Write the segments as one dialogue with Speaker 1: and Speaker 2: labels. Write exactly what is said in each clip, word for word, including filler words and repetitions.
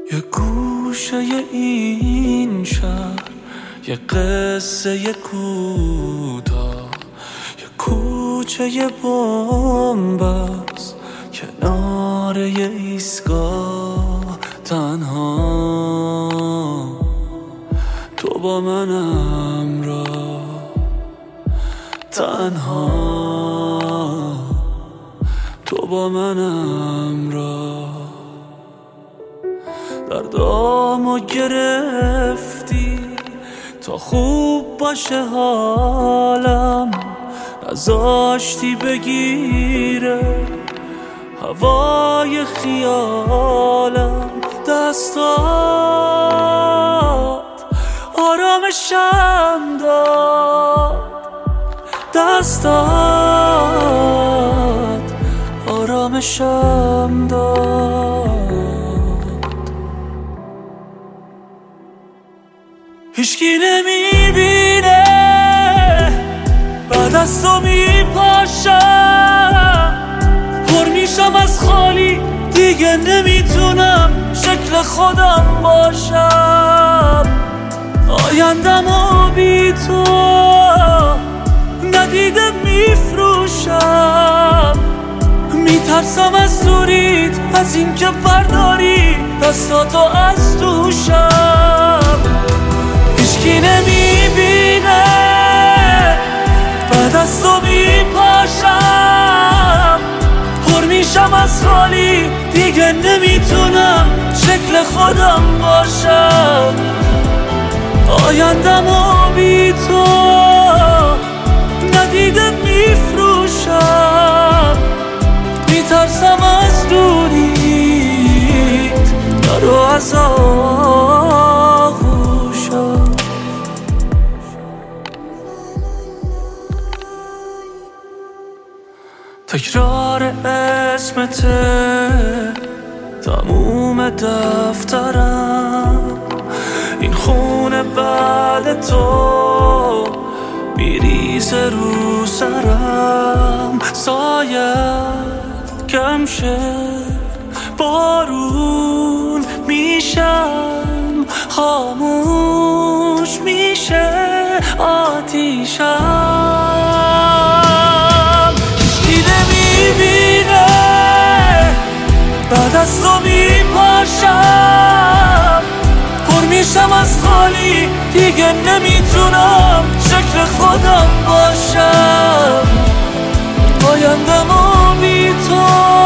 Speaker 1: یه گوشه این شهر، یه قصه یه کوتاه، یه کوچه یه بنبست کنار یه ایستگاه. تنها تو با من همراه، تنها تو با من همراه. دردامو گرفتی تا خوب باشه حالم، نذاشتی بگیره هوای خیالم. دستات آرامشم داد، دستات آرامشم داد. هیچکی نمیبینه بعد از تو میپاشم، پر میشم از خالی، دیگه نمیتونم شکل خودم باشم. آیندمو بی تو ندیده میفروشم، میترسم از دوریت، از این که برداری دستاتو از دوشم. هیچکی نمیبینه بعد از تو میپاشم، پر میشم از خالی، دیگه نمیتونم شکل خودم باشم. آیندمو بی تو ندیده میفروشم، میترسم از دوریت، نرو از آغوشم. تکرار اسمته تموم دفترم، این خونه بعد تو میریزه رو سرم. سایت کم شه بارون میشم، خاموش میشه آتیشم. هیچکی نمیبینه بعد از تو میپاشم، پر میشم از خالی، دیگه نمیتونم شکل خودم باشم. آیندمو بی تو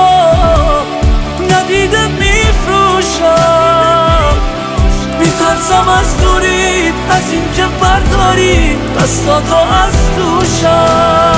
Speaker 1: ندیده میفروشم، میترسم از دوریت، از این که برداری دستاتو از دوشم.